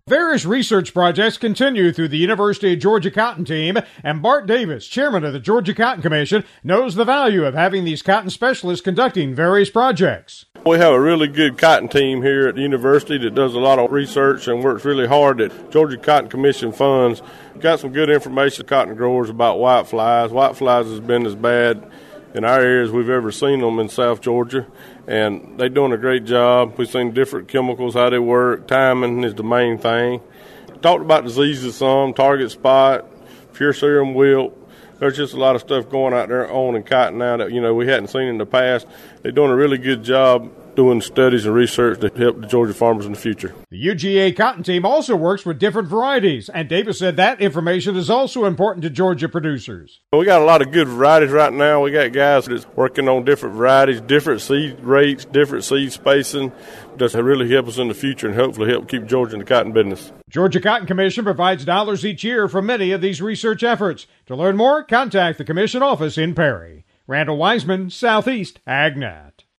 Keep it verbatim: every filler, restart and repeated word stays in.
Various research projects continue through the University of Georgia Cotton Team, and Bart Davis, chairman of the Georgia Cotton Commission, knows the value of having these cotton specialists conducting various projects. We have a really good cotton team here at the university that does a lot of research and works really hard at Georgia Cotton Commission funds. Got some good information to cotton growers about white flies. White flies has been as bad in our area as we've ever seen them in South Georgia, and they're doing a great job. We've seen different chemicals, how they work. Timing is the main thing. Talked about diseases some, target spot, pure serum wilt. There's just a lot of stuff going out there on in cotton now that, you know, we hadn't seen in the past. They're doing a really good job doing studies and research to help the Georgia farmers in the future. The U G A Cotton Team also works with different varieties, and Davis said that information is also important to Georgia producers. We got a lot of good varieties right now. We got guys that's working on different varieties, different seed rates, different seed spacing. That's really help us in the future and hopefully help keep Georgia in the cotton business. Georgia Cotton Commission provides dollars each year for many of these research efforts. To learn more, contact the Commission office in Perry. Randall Wiseman, Southeast AgNet.